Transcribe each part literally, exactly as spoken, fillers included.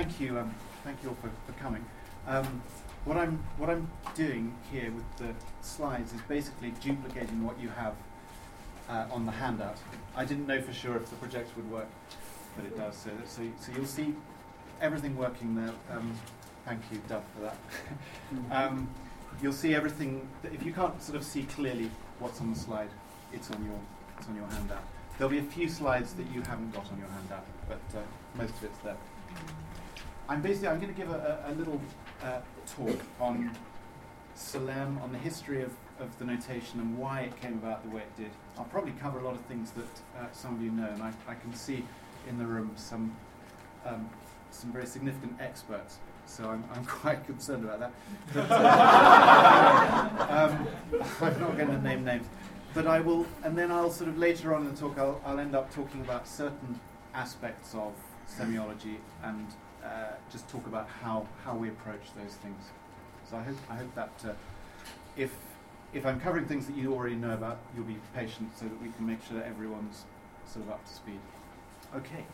thank you, um, thank you all for, for coming. Um, what I'm what I'm doing here with the slides is basically duplicating what you have uh, on the handout. I didn't know for sure if the projector would work, but it does. So that, so so you'll see everything working there. Um, thank you, Dove, for that. um, you'll see everything. That if you can't sort of see clearly what's on the slide, it's on your it's on your handout. There'll be a few slides that you haven't got on your handout, but uh, most of it's there. I'm basically I'm going to give a, a, a little uh, talk on Salem, on the history of, of the notation and why it came about the way it did. I'll probably cover a lot of things that uh, some of you know, and I, I can see in the room some um, some very significant experts, so I'm, I'm quite concerned about that. But, uh, um, I'm not going to name names, but I will, and then I'll sort of later on in the talk I'll, I'll end up talking about certain aspects of semiology and Uh, just talk about how, how we approach those things. So I hope I hope that uh, if if I'm covering things that you already know about, you'll be patient so that we can make sure that everyone's sort of up to speed. Okay.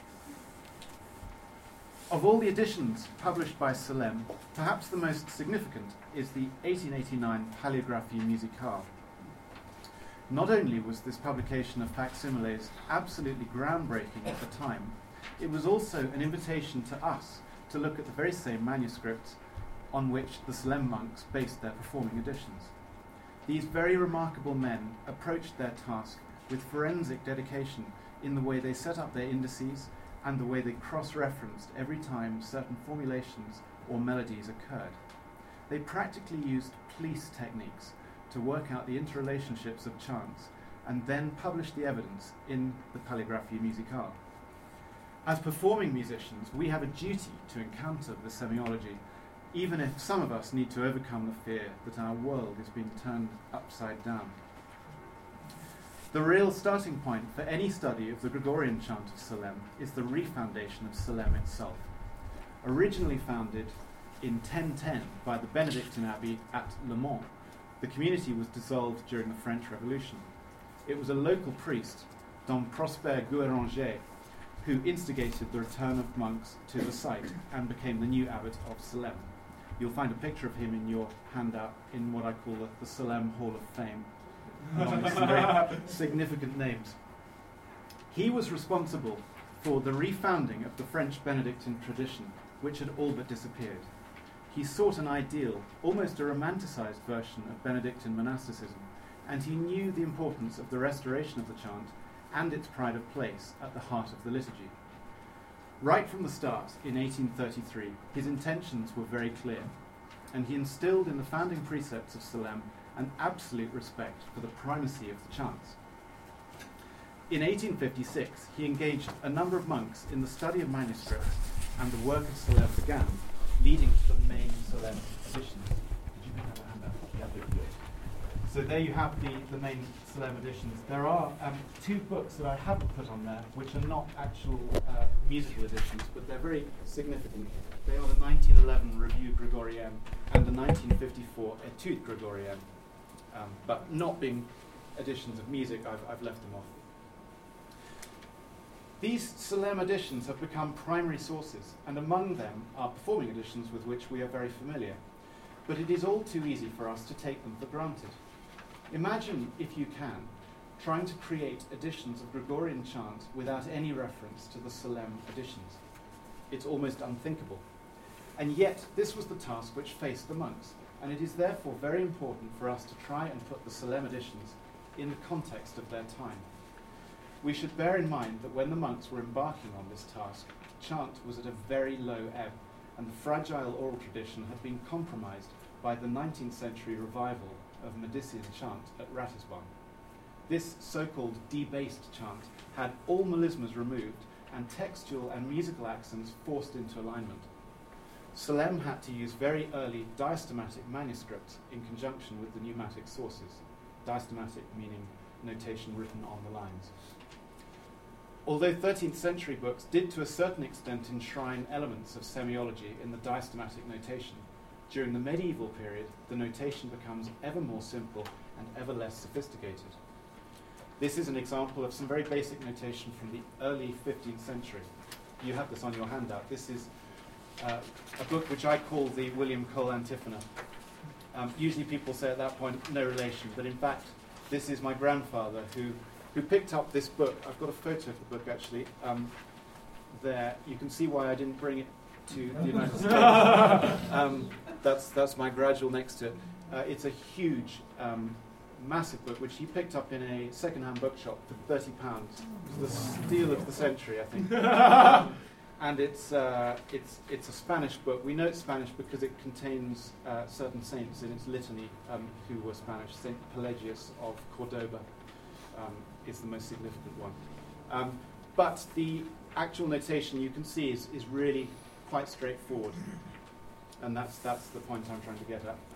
Of all the editions published by Salem, perhaps the most significant is the eighteen eighty-nine Paleographie Musicale. Not only was this publication of facsimiles absolutely groundbreaking at the time, it was also an invitation to us to look at the very same manuscripts on which the Salem monks based their performing editions. These very remarkable men approached their task with forensic dedication in the way they set up their indices and the way they cross-referenced every time certain formulations or melodies occurred. They practically used police techniques to work out the interrelationships of chants and then published the evidence in the Paleographie Musicale. As performing musicians, we have a duty to encounter the semiology, even if some of us need to overcome the fear that our world is being turned upside down. The real starting point for any study of the Gregorian chant of Salem is the refoundation of Salem itself. Originally founded in ten ten by the Benedictine Abbey at Le Mans, the community was dissolved during the French Revolution. It was a local priest, Dom Prosper Guéranger, who instigated the return of monks to the site and became the new abbot of Salem. You'll find a picture of him in your handout in what I call the, the Salem Hall of Fame, along with some very significant names. He was responsible for the refounding of the French Benedictine tradition, which had all but disappeared. He sought an ideal, almost a romanticized version of Benedictine monasticism, and he knew the importance of the restoration of the chant and its pride of place at the heart of the liturgy. Right from the start, in eighteen thirty-three, his intentions were very clear, and he instilled in the founding precepts of Salem an absolute respect for the primacy of the chants. In eighteen fifty-six, he engaged a number of monks in the study of manuscripts, and the work of Salem began, leading to the main Salem editions. Did you make that a handout? Yeah, they do. So there you have the, the main Salem editions. There are um, two books that I haven't put on there, which are not actual uh, musical editions, but they're very significant. They are the nineteen eleven Revue Gregorienne and the nineteen fifty-four Etude Gregorienne. Um, but not being editions of music, I've, I've left them off. These Salem editions have become primary sources, and among them are performing editions with which we are very familiar. But it is all too easy for us to take them for granted. Imagine, if you can, trying to create editions of Gregorian chant without any reference to the Salem editions. It's almost unthinkable. And yet, this was the task which faced the monks, and it is therefore very important for us to try and put the Salem editions in the context of their time. We should bear in mind that when the monks were embarking on this task, chant was at a very low ebb, and the fragile oral tradition had been compromised by the nineteenth century revival of Medicean chant at Ratisbon. This so-called debased chant had all melismas removed and textual and musical accents forced into alignment. Salem had to use very early diastomatic manuscripts in conjunction with the pneumatic sources. Diastomatic meaning notation written on the lines. Although thirteenth century books did to a certain extent enshrine elements of semiology in the diastomatic notation, during the medieval period, the notation becomes ever more simple and ever less sophisticated. This is an example of some very basic notation from the early fifteenth century. You have this on your handout. This is uh, a book which I call the William Cole Antiphona. Um, usually people say at that point, no relation, but in fact, this is my grandfather who, who picked up this book. I've got a photo of the book, actually. Um, there, you can see why I didn't bring it to the United States. Um, that's, that's my gradual next to it. Uh, it's a huge, um, massive book, which he picked up in a second-hand bookshop for thirty pounds. It's the steal of the century, I think. um, and it's, uh, it's, it's a Spanish book. We know it's Spanish because it contains uh, certain saints in its litany um, who were Spanish. Saint Pelagius of Cordoba um, is the most significant one. Um, but the actual notation you can see is, is really quite straightforward. And that's, that's the point I'm trying to get at.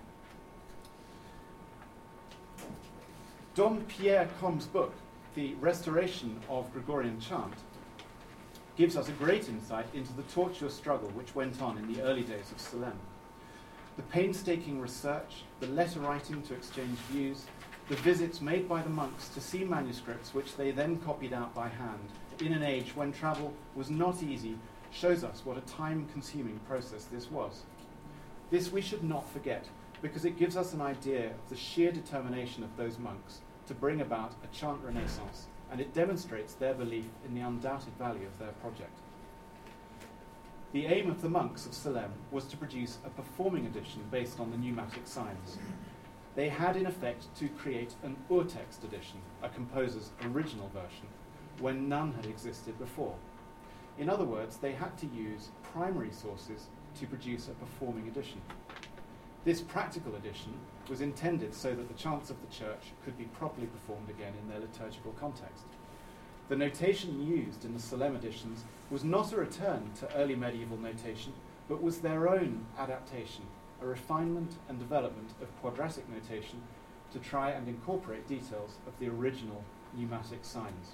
Dom Pierre Combe's book, The Restoration of Gregorian Chant, gives us a great insight into the tortuous struggle which went on in the early days of Salem. The painstaking research, the letter writing to exchange views, the visits made by the monks to see manuscripts which they then copied out by hand, in an age when travel was not easy, shows us what a time-consuming process this was. This we should not forget, because it gives us an idea of the sheer determination of those monks to bring about a chant renaissance, and it demonstrates their belief in the undoubted value of their project. The aim of the monks of Salem was to produce a performing edition based on the pneumatic signs. They had in effect to create an urtext edition, a composer's original version, when none had existed before. In other words, they had to use primary sources to produce a performing edition. This practical edition was intended so that the chants of the church could be properly performed again in their liturgical context. The notation used in the Salem editions was not a return to early medieval notation, but was their own adaptation, a refinement and development of quadratic notation to try and incorporate details of the original pneumatic signs.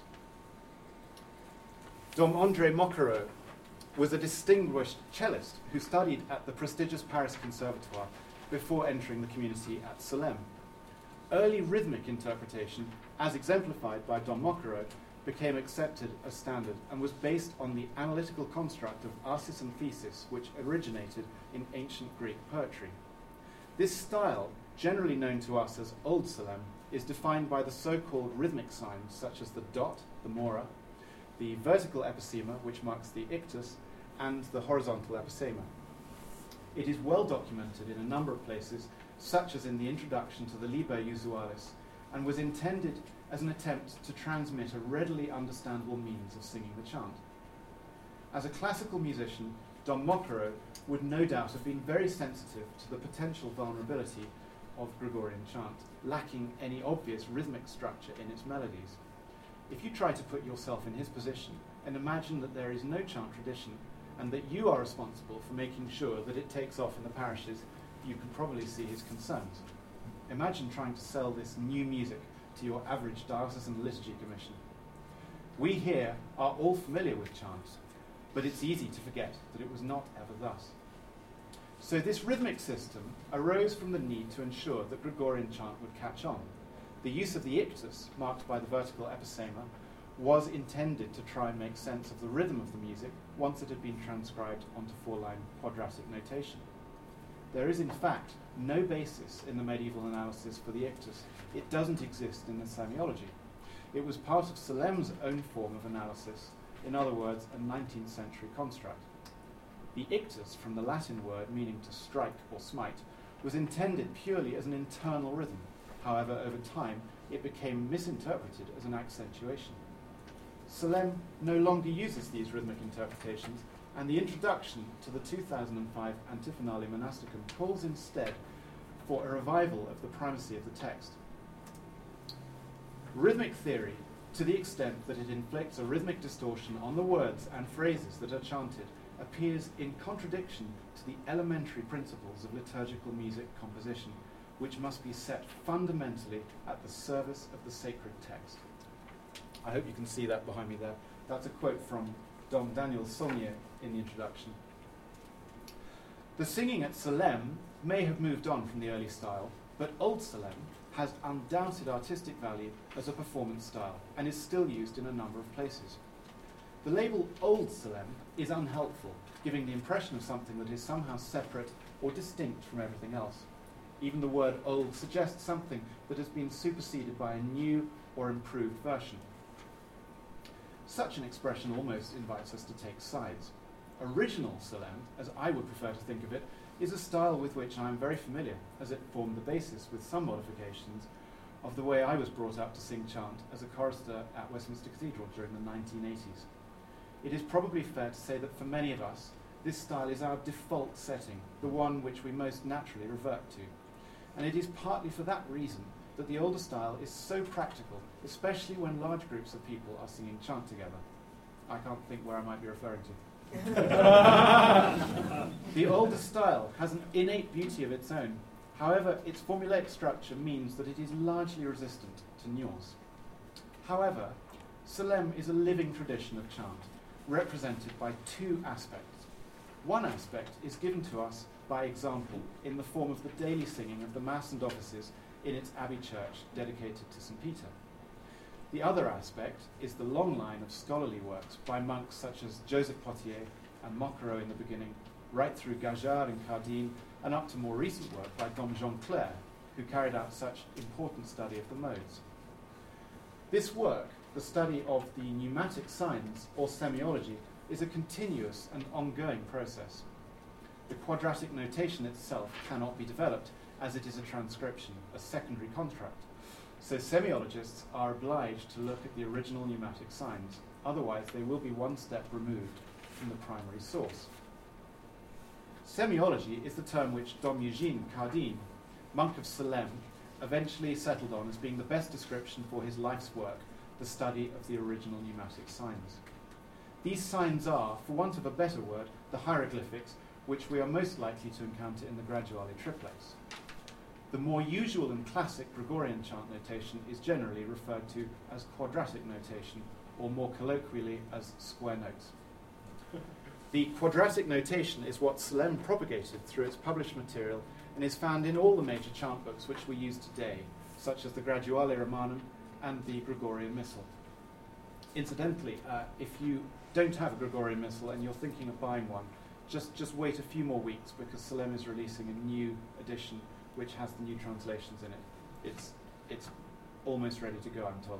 Dom André Mauquereau was a distinguished cellist who studied at the prestigious Paris Conservatoire before entering the community at Salem. Early rhythmic interpretation, as exemplified by Dom Mauquereau, became accepted as standard and was based on the analytical construct of asis and thesis, which originated in ancient Greek poetry. This style, generally known to us as Old Salem, is defined by the so-called rhythmic signs such as the dot, the mora, the vertical epicema, which marks the ictus, and the horizontal epicema. It is well documented in a number of places, such as in the introduction to the Liber Usualis, and was intended as an attempt to transmit a readily understandable means of singing the chant. As a classical musician, Dom Mauquereau would no doubt have been very sensitive to the potential vulnerability of Gregorian chant, lacking any obvious rhythmic structure in its melodies. If you try to put yourself in his position and imagine that there is no chant tradition and that you are responsible for making sure that it takes off in the parishes, you can probably see his concerns. Imagine trying to sell this new music to your average diocesan liturgy commission. We here are all familiar with chants, but it's easy to forget that it was not ever thus. So this rhythmic system arose from the need to ensure that Gregorian chant would catch on. The use of the ictus, marked by the vertical epicema, was intended to try and make sense of the rhythm of the music once it had been transcribed onto four-line quadratic notation. There is, in fact, no basis in the medieval analysis for the ictus. It doesn't exist in the Psalmology. It was part of Salem's own form of analysis, in other words, a nineteenth century construct. The ictus, from the Latin word meaning to strike or smite, was intended purely as an internal rhythm. However, over time, it became misinterpreted as an accentuation. Salem no longer uses these rhythmic interpretations, and the introduction to the two thousand five Antiphonale Monasticum calls instead for a revival of the primacy of the text. Rhythmic theory, to the extent that it inflicts a rhythmic distortion on the words and phrases that are chanted, appears in contradiction to the elementary principles of liturgical music composition, which must be set fundamentally at the service of the sacred text. I hope you can see that behind me there. That's a quote from Dom Daniel Saulnier in the introduction. The singing at Salem may have moved on from the early style, but Old Salem has undoubted artistic value as a performance style and is still used in a number of places. The label Old Salem is unhelpful giving the impression of something that is somehow separate or distinct from everything else. Even the word old suggests something that has been superseded by a new or improved version. Such an expression almost invites us to take sides. Original Salem, as I would prefer to think of it, is a style with which I am very familiar, as it formed the basis, with some modifications, of the way I was brought up to sing chant as a chorister at Westminster Cathedral during the nineteen eighties. It is probably fair to say that for many of us, this style is our default setting, the one which we most naturally revert to. And it is partly for that reason that the older style is so practical, especially when large groups of people are singing chant together. I can't think where I might be referring to. The older style has an innate beauty of its own. However, its formulaic structure means that it is largely resistant to nuance. However, Salem is a living tradition of chant, represented by two aspects. One aspect is given to us by example in the form of the daily singing of the Mass and offices in its abbey church dedicated to Saint Peter. The other aspect is the long line of scholarly works by monks such as Joseph Potier and Mocquereau in the beginning, right through Gajard and Cardin, and up to more recent work by Dom Jean Clair, who carried out such important study of the modes. This work, the study of the pneumatic signs, or semiology, is a continuous and ongoing process. The quadratic notation itself cannot be developed, as it is a transcription, a secondary contract. So semiologists are obliged to look at the original pneumatic signs, otherwise they will be one step removed from the primary source. Semiology is the term which Dom Eugène Cardin, monk of Salem, eventually settled on as being the best description for his life's work, the study of the original pneumatic signs. These signs are, for want of a better word, the hieroglyphics which we are most likely to encounter in the Graduale triplex. The more usual and classic Gregorian chant notation is generally referred to as quadratic notation, or more colloquially as square notes. The quadratic notation is what Salem propagated through its published material and is found in all the major chant books which we use today, such as the Graduale Romanum and the Gregorian Missal. Incidentally, uh, if you don't have a Gregorian Missal and you're thinking of buying one, just, just wait a few more weeks, because Salem is releasing a new edition which has the new translations in it. It's, it's almost ready to go, I'm told.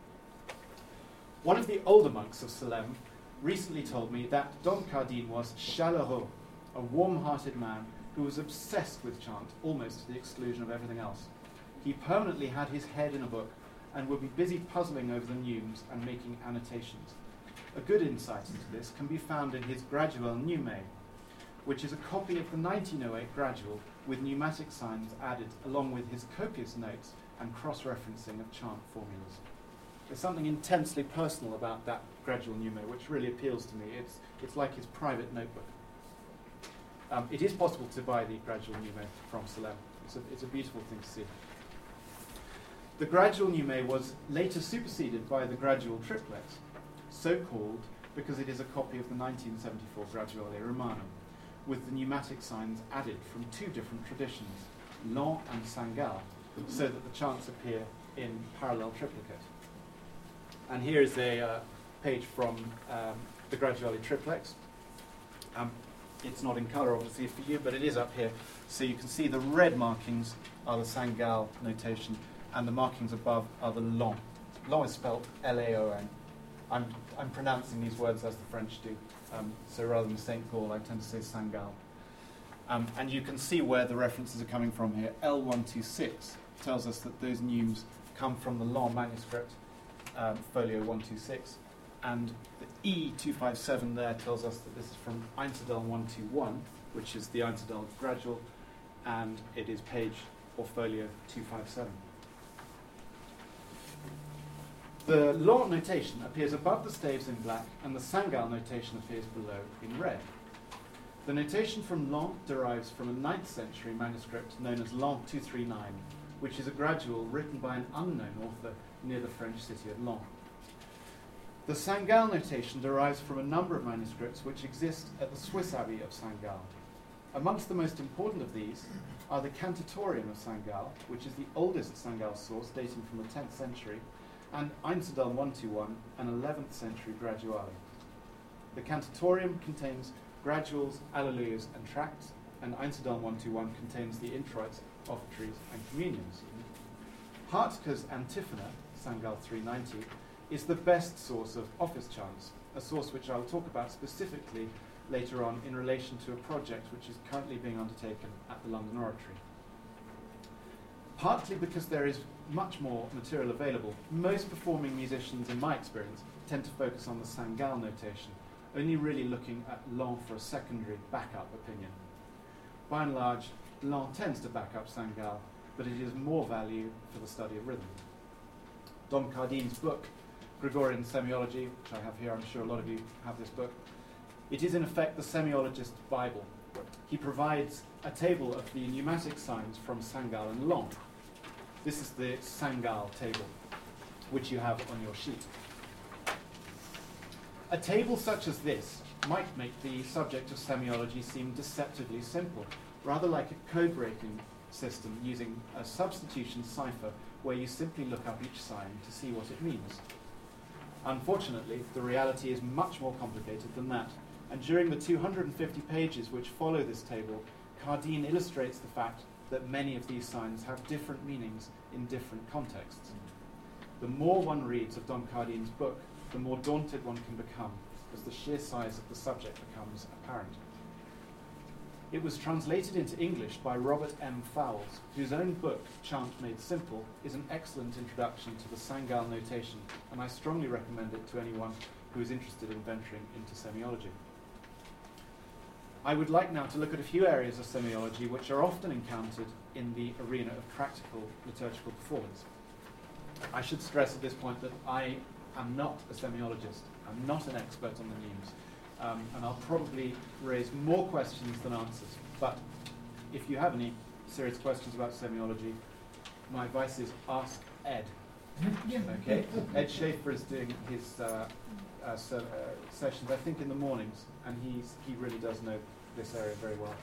One of the older monks of Salem recently told me that Dom Cardin was chaleureux, a warm-hearted man who was obsessed with chant, almost to the exclusion of everything else. He permanently had his head in a book and would be busy puzzling over the neumes and making annotations. A good insight into this can be found in his Gradual Neume, which is a copy of the nineteen oh eight Gradual with pneumatic signs added, along with his copious notes and cross-referencing of chant formulas. There's something intensely personal about that Gradual Neume, which really appeals to me. It's, it's like his private notebook. Um, it is possible to buy the Gradual Neume from Salem. It's a, it's a beautiful thing to see. The Gradual Neume was later superseded by the Gradual Triplex, so called because it is a copy of the nineteen seventy-four Graduale Romanum, with the pneumatic signs added from two different traditions, Lan and Saint-Gall, so that the chants appear in parallel triplicate. And here is a uh, page from um, the Graduale Triplex. Um, it's not in colour, obviously, for you, but it is up here. So you can see the red markings are the Saint-Gall notation, and the markings above are the Lan. Lan is spelled L A O N. I'm, I'm pronouncing these words as the French do. Um, so rather than Saint Gall, I tend to say Saint-Gall. Um, and you can see where the references are coming from here. L one twenty-six tells us that those neumes come from the Lan manuscript, um, folio one twenty-six. And the E two fifty-seven there tells us that this is from Einzeldoll one twenty-one, which is the Einzeldoll Gradual, and it is page or folio two fifty-seven. The Lan notation appears above the staves in black, and the Saint-Gall notation appears below in red. The notation from Lan derives from a ninth century manuscript known as Lan two thirty-nine, which is a gradual written by an unknown author near the French city of Lan. The Saint-Gall notation derives from a number of manuscripts which exist at the Swiss Abbey of Saint-Gall. Amongst the most important of these are the Cantatorium of Saint-Gall, which is the oldest Saint-Gall source dating from the tenth century, and Einzeldoll one twenty-one, an eleventh century Graduale. The Cantatorium contains graduals, alleluias, and tracts, and Einzeldarm one twenty-one contains the introits, offertories, and communions. Hartke's Antiphona, Sangal three ninety, is the best source of office chants, a source which I'll talk about specifically later on in relation to a project which is currently being undertaken at the London Oratory. Partly because there is much more material available, most performing musicians, in my experience, tend to focus on the Sangal notation, only really looking at Lan for a secondary backup opinion. By and large, Lan tends to back up Sangal, but it is more value for the study of rhythm. Dom Cardin's book, Gregorian Semiology, which I have here, I'm sure a lot of you have this book, it is in effect the semiologist's Bible. He provides a table of the pneumatic signs from Sangal and Lan. This is the Sangal table, which you have on your sheet. A table such as this might make the subject of semiology seem deceptively simple, rather like a code-breaking system using a substitution cipher where you simply look up each sign to see what it means. Unfortunately, the reality is much more complicated than that, and during the two hundred fifty pages which follow this table, Cardin illustrates the fact that many of these signs have different meanings in different contexts. The more one reads of Dom Cardin's book, the more daunted one can become as the sheer size of the subject becomes apparent. It was translated into English by Robert M. Fowles, whose own book, Chant Made Simple, is an excellent introduction to the Sangal notation, and I strongly recommend it to anyone who is interested in venturing into semiology. I would like now to look at a few areas of semiology which are often encountered in the arena of practical liturgical performance. I should stress at this point that I am not a semiologist. I'm not an expert on the neumes, um, and I'll probably raise more questions than answers. But if you have any serious questions about semiology, my advice is ask Ed. Okay, Ed Schaefer is doing his uh, uh, se- uh, sessions, I think, in the mornings, and he's he really does know this area very well.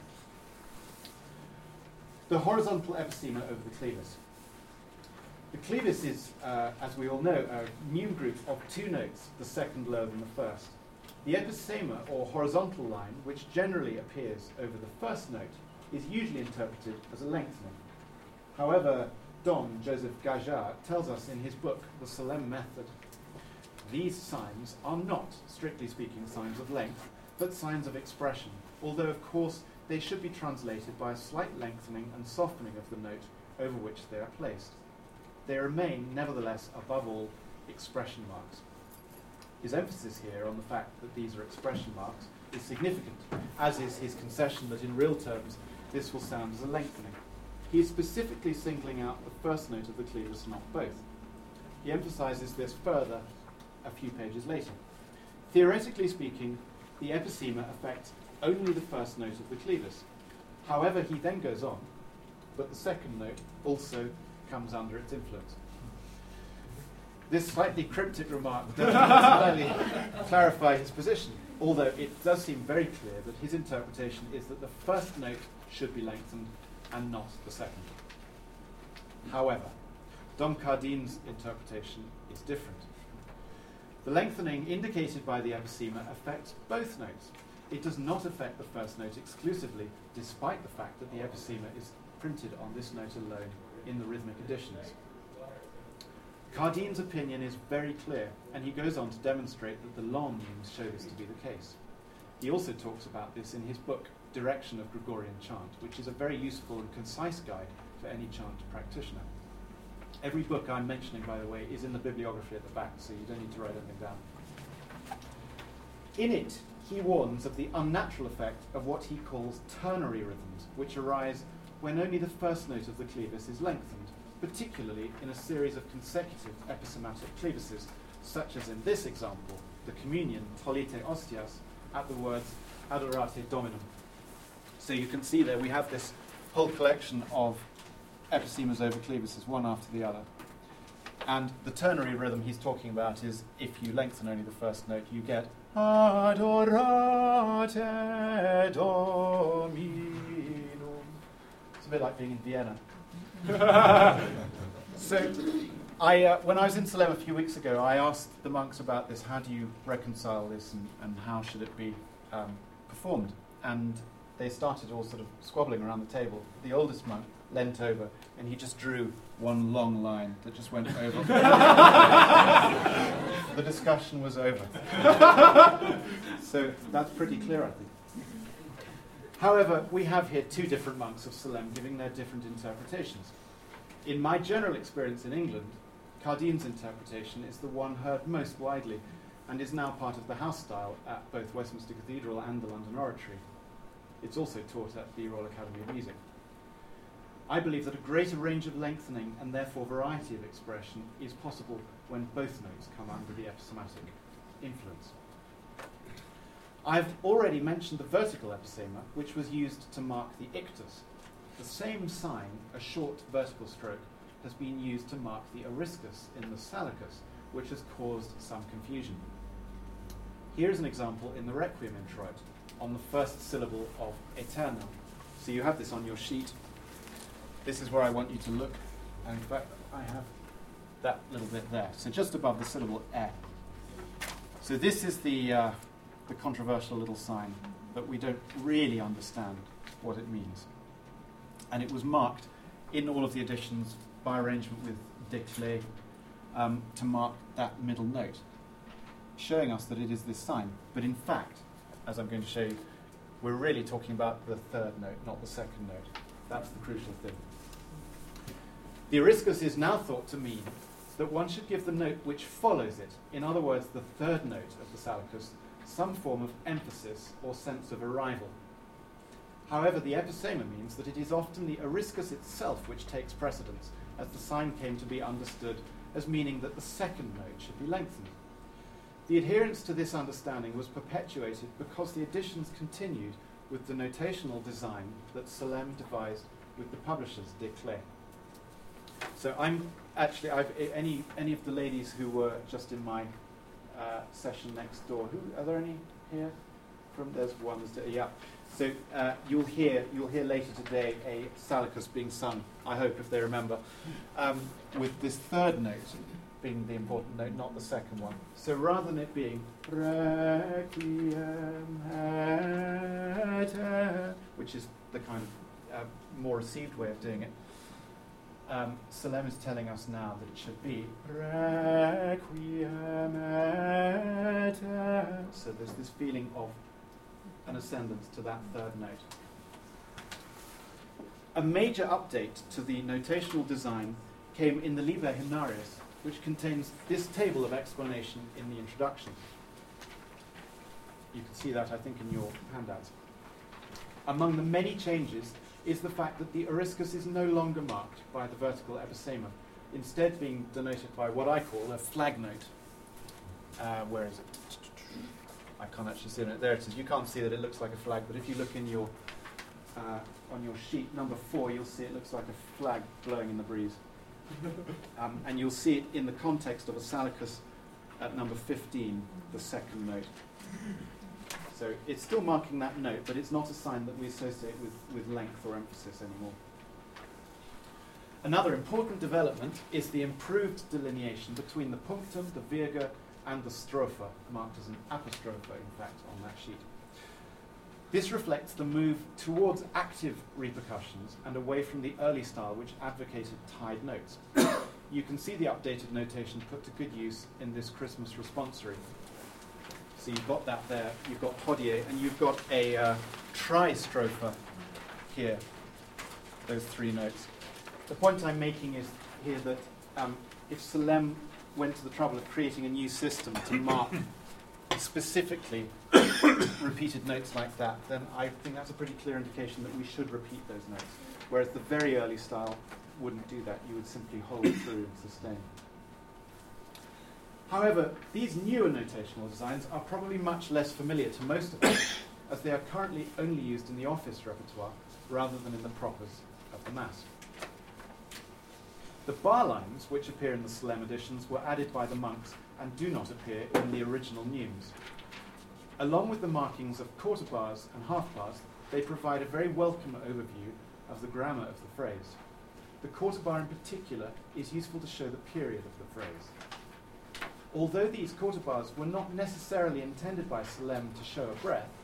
The horizontal epicema over the clevis. The clevis is, uh, as we all know, a neume group of two notes, the second lower than the first. The epicema, or horizontal line, which generally appears over the first note, is usually interpreted as a lengthening. However, Dom Joseph Gaillard tells us in his book, The Salem Method, these signs are not, strictly speaking, signs of length, but signs of expression, although, of course, they should be translated by a slight lengthening and softening of the note over which they are placed. They remain, nevertheless, above all, expression marks. His emphasis here on the fact that these are expression marks is significant, as is his concession that in real terms this will sound as a lengthening. He is specifically singling out the first note of the clevis, not both. He emphasizes this further a few pages later. Theoretically speaking, the epicema affects only the first note of the clevis. However, he then goes on, but the second note also comes under its influence. This slightly cryptic remark doesn't entirely clarify his position, although it does seem very clear that his interpretation is that the first note should be lengthened and not the second. However, Dom Cardin's interpretation is different. The lengthening indicated by the epicema affects both notes. It does not affect the first note exclusively, despite the fact that the epicema is printed on this note alone in the rhythmic editions. Cardin's opinion is very clear, and he goes on to demonstrate that the Lan neumes show this to be the case. He also talks about this in his book, Direction of Gregorian Chant, which is a very useful and concise guide for any chant practitioner. Every book I'm mentioning, by the way, is in the bibliography at the back, so you don't need to write anything down. In it, he warns of the unnatural effect of what he calls ternary rhythms, which arise when only the first note of the clevis is lengthened, particularly in a series of consecutive epistematic clevises, such as in this example, the communion Tolite Ostias at the words Adorate Dominum. So you can see there we have this whole collection of epistemas over clevises, one after the other. And the ternary rhythm he's talking about is, if you lengthen only the first note, you get Adorate Dominum. It's a bit like being in Vienna. So, I, uh, when I was in Salem a few weeks ago, I asked the monks about this. How do you reconcile this, and, and how should it be um, performed, and they started all sort of squabbling around the table. The oldest monk leant over, and he just drew one long line that just went over. The discussion was over. So that's pretty clear, I think. However, we have here two different monks of Salem giving their different interpretations. In my general experience in England, Cardine's interpretation is the one heard most widely and is now part of the house style at both Westminster Cathedral and the London Oratory. It's also taught at the Royal Academy of Music. I believe that a greater range of lengthening and therefore variety of expression is possible when both notes come under the epistematic influence. I've already mentioned the vertical epistema, which was used to mark the ictus. The same sign, a short vertical stroke, has been used to mark the ariscus in the salicus, which has caused some confusion. Here's an example in the Requiem introit, on the first syllable of Aeterno. So you have this on your sheet. This is where I want you to look. And in fact, I have that little bit there. So just above the syllable E. So this is the, uh, the controversial little sign that we don't really understand what it means. And it was marked in all of the editions by arrangement with de Clé um, to mark that middle note, showing us that it is this sign. But in fact, as I'm going to show you, we're really talking about the third note, not the second note. That's the crucial thing. The ariscus is now thought to mean that one should give the note which follows it, in other words, the third note of the salicus, some form of emphasis or sense of arrival. However, the epistema means that it is often the ariscus itself which takes precedence, as the sign came to be understood as meaning that the second note should be lengthened. The adherence to this understanding was perpetuated because the editions continued with the notational design that Salem devised with the publishers de Clé. So I'm actually, I've, any any of the ladies who were just in my uh, session next door, who are there any here? From there's one, there's, yeah. So uh, you'll hear you'll hear later today a salicus being sung, I hope, if they remember, um, with this third note being the important note, not the second one. So rather than it being Requiem Aeter, which is the kind of uh, more received way of doing it, um, Salem is telling us now that it should be Requiem Aeter. So there's this feeling of an ascendance to that third note. A major update to the notational design came in the Liber Hymnarius, which contains this table of explanation in the introduction. You can see that, I think, in your handouts. Among the many changes is the fact that the ariscus is no longer marked by the vertical epistema, instead being denoted by what I call a flag note. Uh, where is it? I can't actually see it. There it is. You can't see that it looks like a flag, but if you look in your uh, on your sheet number four, you'll see it looks like a flag blowing in the breeze. Um, and you'll see it in the context of a salicus at number fifteen, the second note. So it's still marking that note, but it's not a sign that we associate with, with length or emphasis anymore. Another important development is the improved delineation between the punctum, the virga, and the stropha, marked as an apostrophe, in fact, on that sheet. This reflects the move towards active repercussions and away from the early style which advocated tied notes. You can see the updated notation put to good use in this Christmas responsory. So you've got that there, you've got hodie, and you've got a uh, tristrofa here, those three notes. The point I'm making is here that um, if Salem went to the trouble of creating a new system to mark specifically repeated notes like that, then I think that's a pretty clear indication that we should repeat those notes. Whereas the very early style wouldn't do that. You would simply hold through and sustain. However, these newer notational designs are probably much less familiar to most of us, as they are currently only used in the office repertoire rather than in the propers of the Mass. The bar lines, which appear in the Salem editions, were added by the monks and do not appear in the original neumes. Along with the markings of quarter bars and half bars, they provide a very welcome overview of the grammar of the phrase. The quarter bar in particular is useful to show the period of the phrase. Although these quarter bars were not necessarily intended by Salem to show a breath,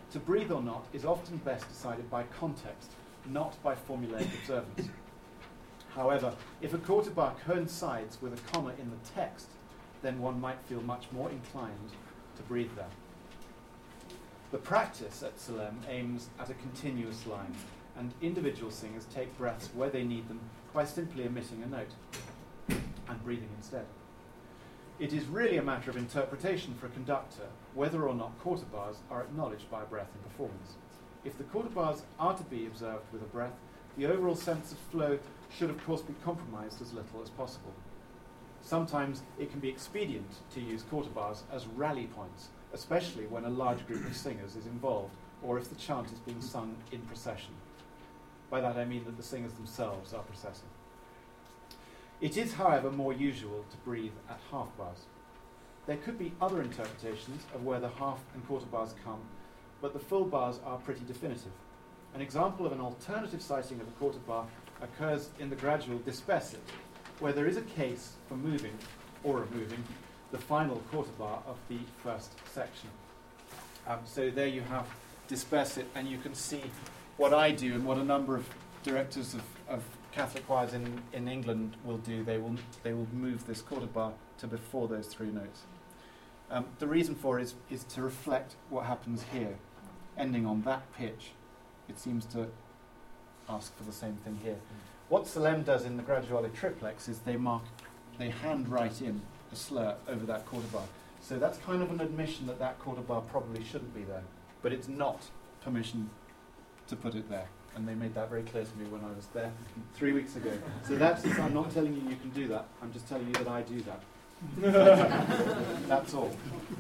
to breathe or not is often best decided by context, not by formulaic observance. However, if a quarter bar coincides with a comma in the text, then one might feel much more inclined to breathe there. The practice at Salem aims at a continuous line, and individual singers take breaths where they need them by simply emitting a note and breathing instead. It is really a matter of interpretation for a conductor whether or not quarter bars are acknowledged by a breath in performance. If the quarter bars are to be observed with a breath, the overall sense of flow should of course be compromised as little as possible. Sometimes it can be expedient to use quarter bars as rally points, especially when a large group of singers is involved or if the chant is being sung in procession. By that I mean that the singers themselves are processing. It is, however, more usual to breathe at half bars. There could be other interpretations of where the half and quarter bars come, but the full bars are pretty definitive. An example of an alternative citing of a quarter bar occurs in the gradual Dispersit, where there is a case for moving or removing the final quarter bar of the first section. Um, so there you have Dispersit, and you can see what I do and what a number of directors of, of Catholic choirs in, in England will do. They will they will move this quarter bar to before those three notes. Um, the reason for it is, is to reflect what happens here, ending on that pitch. It seems to ask for the same thing here. What Salem does in the Graduale triplex is they mark, they hand write in a slur over that quarter bar. So that's kind of an admission that that quarter bar probably shouldn't be there, but it's not permission to put it there. And they made that very clear to me when I was there three weeks ago. So that's, I'm not telling you you can do that, I'm just telling you that I do that. That's all.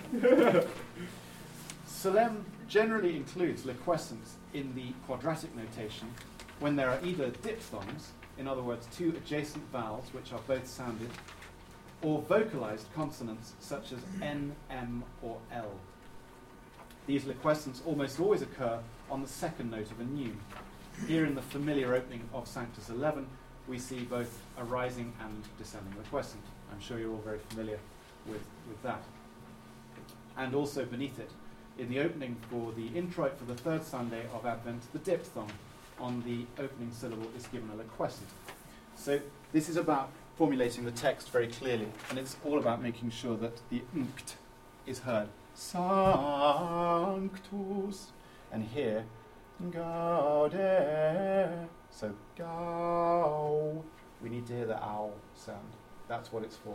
Salem generally includes liquescence in the quadratic notation when there are either diphthongs, in other words, two adjacent vowels which are both sounded, or vocalized consonants such as N, M, or L. These liquescence almost always occur on the second note of a neume. Here in the familiar opening of Sanctus eleven, we see both a rising and descending liquescent. I'm sure you're all very familiar with, with that. And also beneath it, in the opening for the introit for the third Sunday of Advent, the diphthong on the opening syllable is given a liquescent. So this is about formulating the text very clearly, and it's all about making sure that the nct is heard. Sanctus. And here, gaude. So gau. We need to hear the ow sound. That's what it's for.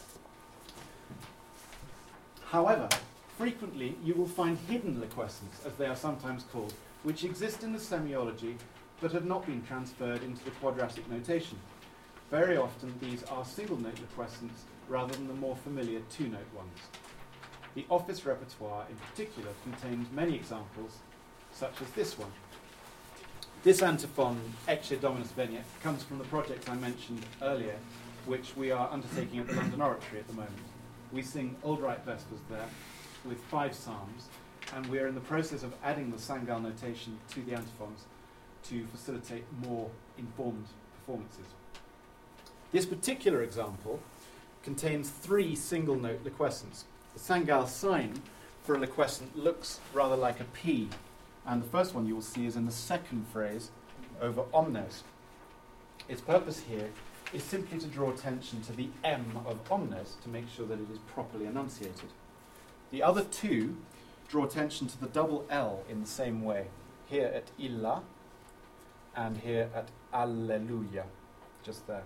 However, frequently you will find hidden liquescents, as they are sometimes called, which exist in the semiology but have not been transferred into the quadratic notation. Very often these are single-note liquescents rather than the more familiar two-note ones. The office repertoire in particular contains many examples, such as this one. This antiphon, Ecce Dominus Veniet, comes from the project I mentioned earlier, which we are undertaking at the London Oratory at the moment. We sing Old Rite Vespers there with five psalms, and we are in the process of adding the Sangal notation to the antiphons to facilitate more informed performances. This particular example contains three single-note liquescents. The Sangal sign for a liquescent looks rather like a P, and the first one you will see is in the second phrase over omnes. Its purpose here is simply to draw attention to the M of omnes to make sure that it is properly enunciated. The other two draw attention to the double L in the same way, here at illa and here at alleluia, just there.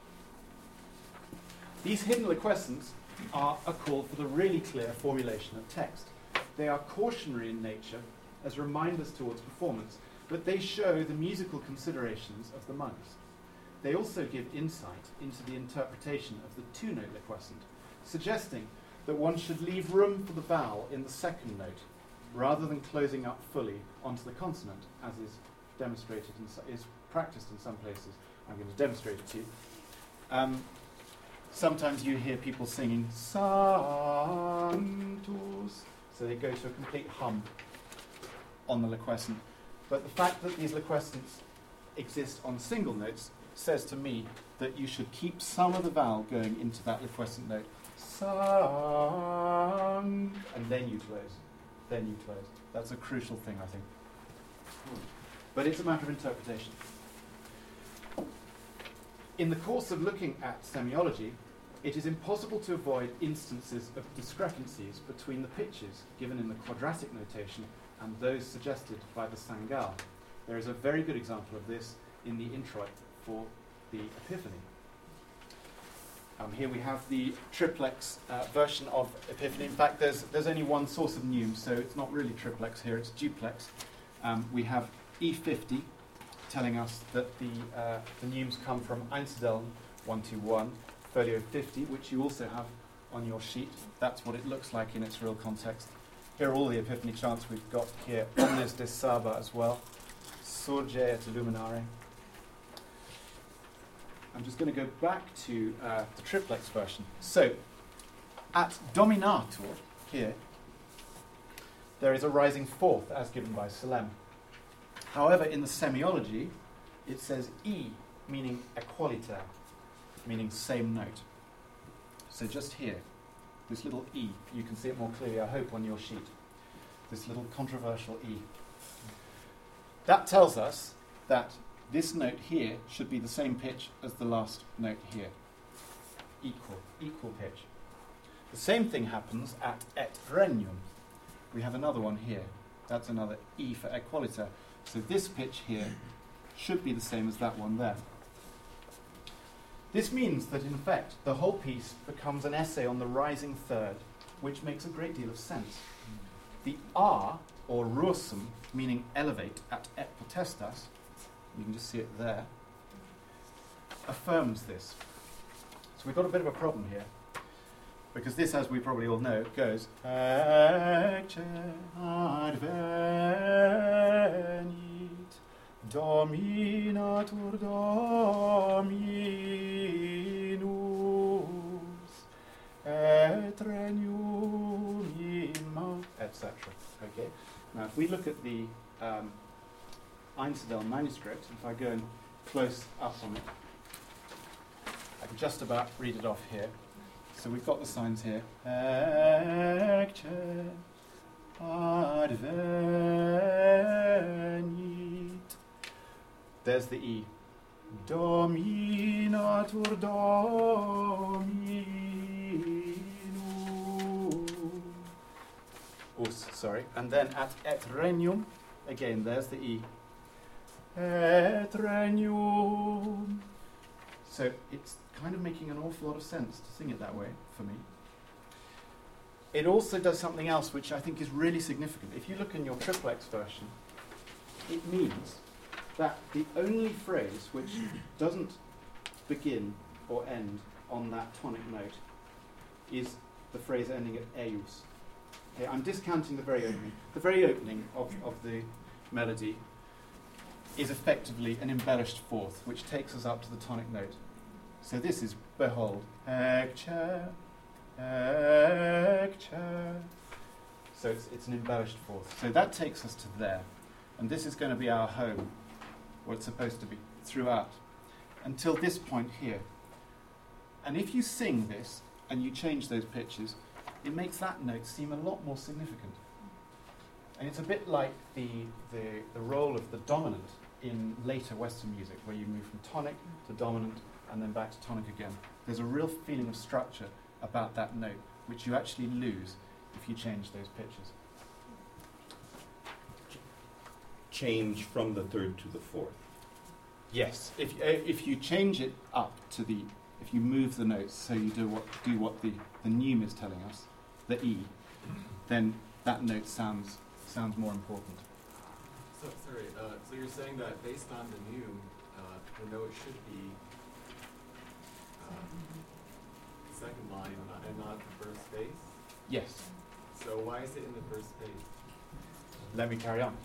These hidden liquescents are a call for the really clear formulation of text. They are cautionary in nature as reminders towards performance, but they show the musical considerations of the monks. They also give insight into the interpretation of the two-note liquescent, suggesting that one should leave room for the vowel in the second note, rather than closing up fully onto the consonant, as is demonstrated and so, is practiced in some places. I'm going to demonstrate it to you. Um, sometimes you hear people singing Sanctus, so they go to a complete hum on the liquescent. But the fact that these liquescents exist on single notes says to me that you should keep some of the vowel going into that liquescent note, sang, and then you close. they're nucleos. That's a crucial thing, I think. But it's a matter of interpretation. In the course of looking at semiology, it is impossible to avoid instances of discrepancies between the pitches given in the quadratic notation and those suggested by the Sangal. There is a very good example of this in the introit for the Epiphany. Um, here we have the triplex uh, version of Epiphany. In fact, there's, there's only one source of neumes, so it's not really triplex here, it's duplex. Um, we have E fifty telling us that the, uh, the neumes come from Einzeln one two one, folio fifty, which you also have on your sheet. That's what it looks like in its real context. Here are all the Epiphany chants we've got here. Omnes de Saba as well. Surge et Luminare. I'm just going to go back to uh, the triplex version. So, at Dominator, here, there is a rising fourth as given by Salem. However, in the semiology, it says E, meaning equaliter, meaning same note. So just here, this little E, you can see it more clearly, I hope, on your sheet. This little controversial E. That tells us that this note here should be the same pitch as the last note here. Equal, equal pitch. The same thing happens at et regnum. We have another one here. That's another E for equaliter. So this pitch here should be the same as that one there. This means that, in fact, the whole piece becomes an essay on the rising third, which makes a great deal of sense. The R, or rursum, meaning elevate at et potestas, you can just see it there, affirms this. So we've got a bit of a problem here, because this, as we probably all know, goes ecce advenit dominatur dominus et regnum in ma, et cetera. Okay. Now, if we look at the um, Einstein manuscript, if I go and close up on it, I can just about read it off here. So we've got the signs here. Ecce advenit. There's the E. Dominatur dominus. Us, sorry. And then at et regnum, again, there's the E. Et regnum. So it's kind of making an awful lot of sense to sing it that way for me. It also does something else which I think is really significant. If you look in your triplex version, it means that the only phrase which doesn't begin or end on that tonic note is the phrase ending at eus. Okay, I'm discounting the very opening. The very opening of, of the melody is effectively an embellished fourth, which takes us up to the tonic note. So this is, behold, ecce, ecce. So it's, it's an embellished fourth. So that takes us to there. And this is going to be our home, or it's supposed to be, throughout, until this point here. And if you sing this, and you change those pitches, it makes that note seem a lot more significant. And it's a bit like the, the, the role of the dominant in later Western music, where you move from tonic to dominant and then back to tonic again. There's a real feeling of structure about that note, which you actually lose if you change those pitches. Change from the third to the fourth. Yes, if uh, if you change it up to the, if you move the notes so you do what do what the the neume is telling us, the E, then that note sounds sounds more important. So sorry, uh, so you're saying that based on the neume, uh, the note should be uh, the second line and not, and not the first space? Yes. So why is it in the first space? Let me carry on.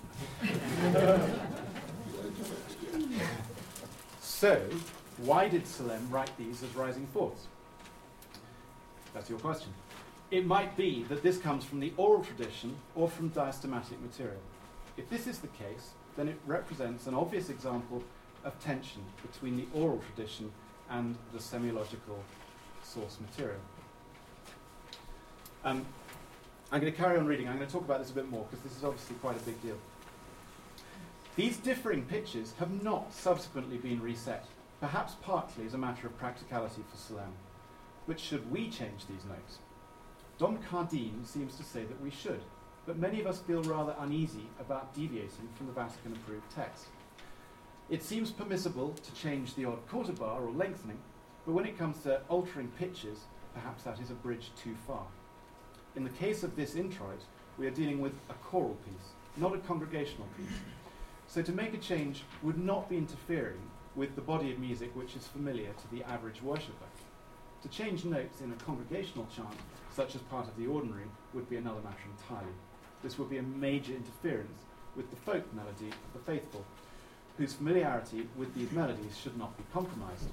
So, why did Salem write these as rising fourths? That's your question. It might be that this comes from the oral tradition or from diastematic material. If this is the case, then it represents an obvious example of tension between the oral tradition and the semiological source material. Um, I'm going to carry on reading. I'm going to talk about this a bit more because this is obviously quite a big deal. These differing pitches have not subsequently been reset, perhaps partly as a matter of practicality for Salem. But should we change these notes? Dom Cardin seems to say that we should, but many of us feel rather uneasy about deviating from the Vatican-approved text. It seems permissible to change the odd quarter bar or lengthening, but when it comes to altering pitches, perhaps that is a bridge too far. In the case of this introit, we are dealing with a choral piece, not a congregational piece. So to make a change would not be interfering with the body of music which is familiar to the average worshipper. To change notes in a congregational chant, such as part of the ordinary, would be another matter entirely. This would be a major interference with the folk melody of the faithful, whose familiarity with these melodies should not be compromised.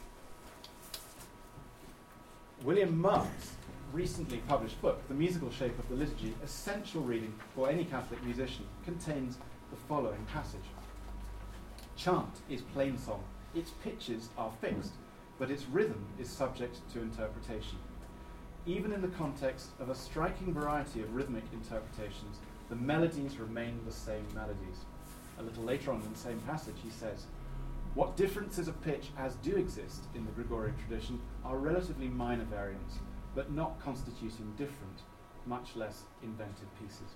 William Marks' recently published book, The Musical Shape of the Liturgy, essential reading for any Catholic musician, contains the following passage. Chant is plain song. Its pitches are fixed, but its rhythm is subject to interpretation. Even in the context of a striking variety of rhythmic interpretations, the melodies remain the same melodies. A little later on in the same passage, he says, what differences of pitch as do exist in the Gregorian tradition are relatively minor variants, but not constituting different, much less invented pieces.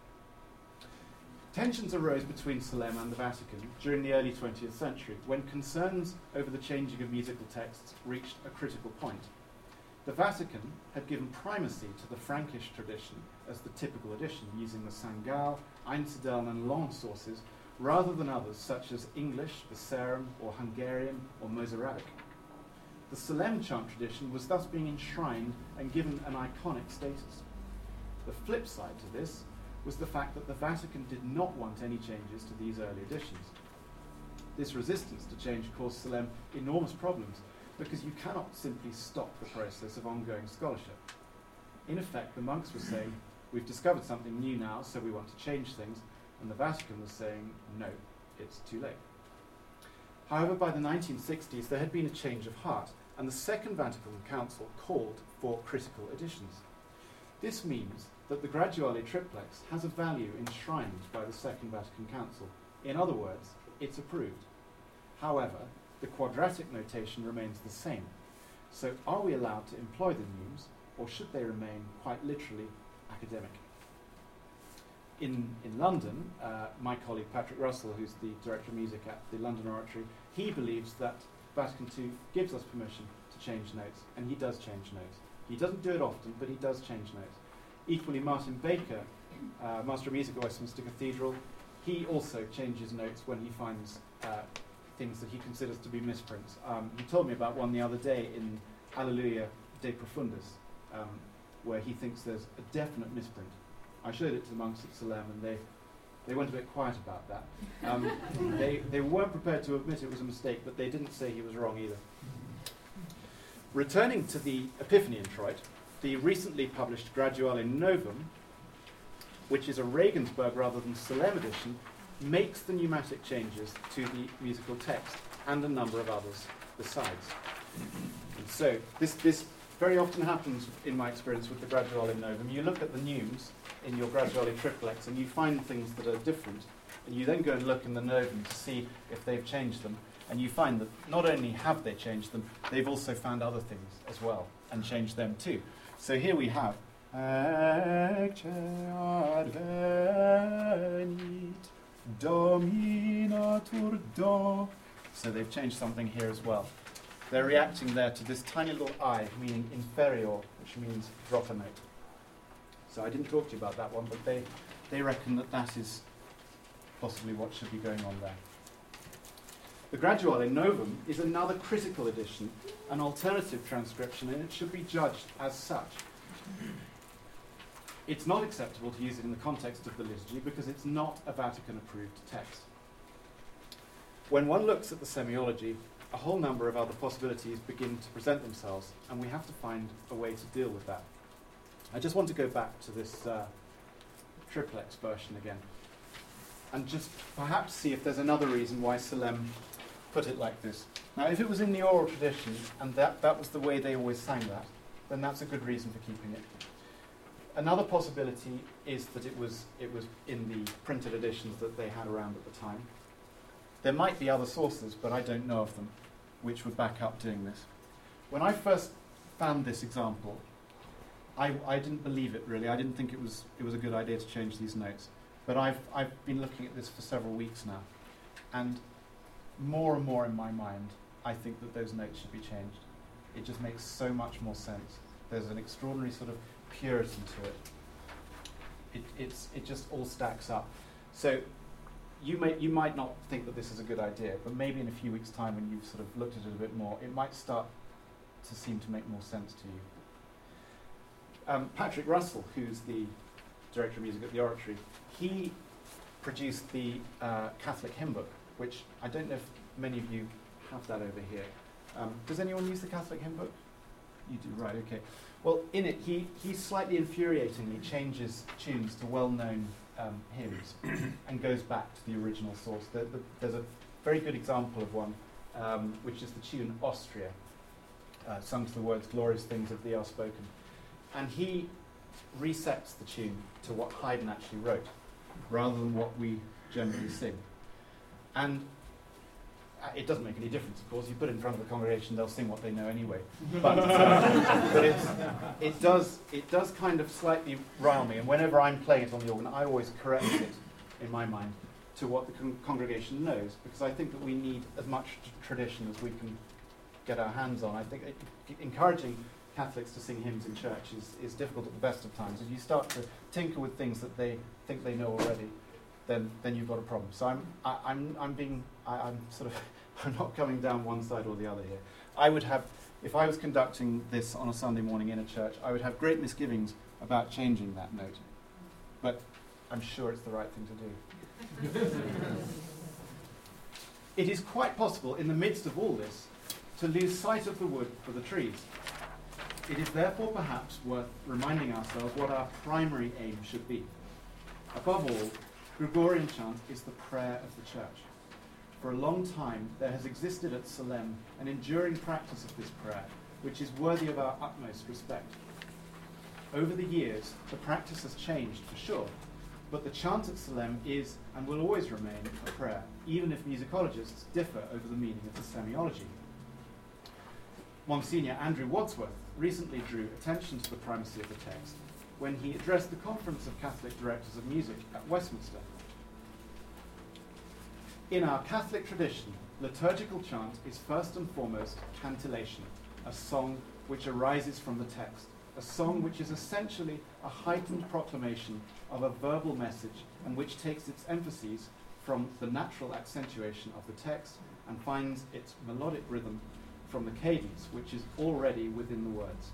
Tensions arose between Salem and the Vatican during the early twentieth century, when concerns over the changing of musical texts reached a critical point. The Vatican had given primacy to the Frankish tradition as the typical edition, using the Sangal, Einsiedel, and Long sources, rather than others such as English, the Sarum, or Hungarian, or Mozarabic. The Salem chant tradition was thus being enshrined and given an iconic status. The flip side to this was the fact that the Vatican did not want any changes to these early editions. This resistance to change caused Salem enormous problems, because you cannot simply stop the process of ongoing scholarship. In effect, the monks were saying, we've discovered something new now, so we want to change things, and the Vatican was saying, no, it's too late. However, by the nineteen sixties, there had been a change of heart, and the Second Vatican Council called for critical additions. This means that the Graduale triplex has a value enshrined by the Second Vatican Council. In other words, it's approved. However, the quadratic notation remains the same. So are we allowed to employ the neumes, or should they remain quite literally academic? In, in London, uh, my colleague Patrick Russell, who's the Director of Music at the London Oratory, he believes that Vatican two gives us permission to change notes, and he does change notes. He doesn't do it often, but he does change notes. Equally, Martin Baker, uh, Master of Music at Westminster Cathedral, he also changes notes when he finds uh, things that he considers to be misprints. Um, he told me about one the other day in Alleluia De Profundis, um, where he thinks there's a definite misprint. I showed it to the monks at Salem, and they, they went a bit quiet about that. Um, they, they weren't prepared to admit it was a mistake, but they didn't say he was wrong either. Returning to the Epiphany introit, the recently published Graduale Novum, which is a Regensburg rather than Salem edition, makes the pneumatic changes to the musical text and a number of others besides. And so this, this very often happens in my experience with the Graduale Novum. You look at the neumes in your Graduale triplex and you find things that are different, and you then go and look in the Novum to see if they've changed them, and you find that not only have they changed them, they've also found other things as well and changed them too. So here we have Ecce advenit Dominatur do. So they've changed something here as well. They're reacting there to this tiny little I, meaning inferior, which means drop a note. So I didn't talk to you about that one, but they, they reckon that that is possibly what should be going on there. The Graduale Novum is another critical edition, an alternative transcription, and it should be judged as such. It's not acceptable to use it in the context of the liturgy because it's not a Vatican-approved text. When one looks at the semiology, a whole number of other possibilities begin to present themselves, and we have to find a way to deal with that. I just want to go back to this uh, triplex version again, and just perhaps see if there's another reason why Salem put it like this. Now, if it was in the oral tradition, and that, that was the way they always sang that, then that's a good reason for keeping it. another possibility is that it was it was in the printed editions that they had around at the time. There might be other sources, but I don't know of them, which would back up doing this. When I first found this example, I, I didn't believe it really. I didn't think it was it was a good idea to change these notes. But I've I've been looking at this for several weeks now, and more and more in my mind, I think that those notes should be changed. It just makes so much more sense. There's an extraordinary sort of purity to it. It it's it just all stacks up. So you may you might not think that this is a good idea, but maybe in a few weeks' time, when you've sort of looked at it a bit more, it might start to seem to make more sense to you. Um, Patrick Russell, who's the director of music at the Oratory, he produced the uh, Catholic hymn book, which I don't know if many of you have that over here. Um, does anyone use the Catholic hymn book? You do, right, okay. Well, in it, he, he slightly infuriatingly changes tunes to well-known um, hymns and goes back to the original source. The, the, there's a very good example of one, um, which is the tune Austria, uh, sung to the words, "Glorious things of thee are spoken." And he resets the tune to what Haydn actually wrote, rather than what we generally sing. And uh, it doesn't make any difference, of course. You put it in front of the congregation, they'll sing what they know anyway. But, uh, but it's, it does it does kind of slightly rile me. And whenever I'm playing it on the organ, I always correct it, in my mind, to what the con- congregation knows, because I think that we need as much t- tradition as we can get our hands on. I think it, encouraging Catholics to sing hymns in church is, is difficult at the best of times. If you start to tinker with things that they think they know already, then then you've got a problem. So I'm I, I'm I'm being I, I'm sort of I'm not coming down one side or the other here. I would have, if I was conducting this on a Sunday morning in a church, I would have great misgivings about changing that note. But I'm sure it's the right thing to do. It is quite possible, in the midst of all this, to lose sight of the wood for the trees. It is therefore perhaps worth reminding ourselves what our primary aim should be. Above all, Gregorian chant is the prayer of the Church. For a long time, there has existed at Salem an enduring practice of this prayer, which is worthy of our utmost respect. Over the years, the practice has changed for sure, but the chant at Salem is and will always remain a prayer, even if musicologists differ over the meaning of the semiology. Monsignor Andrew Wadsworth recently drew attention to the primacy of the text when he addressed the Conference of Catholic Directors of Music at Westminster. In our Catholic tradition, liturgical chant is first and foremost cantillation, a song which arises from the text, a song which is essentially a heightened proclamation of a verbal message and which takes its emphases from the natural accentuation of the text and finds its melodic rhythm from the cadence, which is already within the words.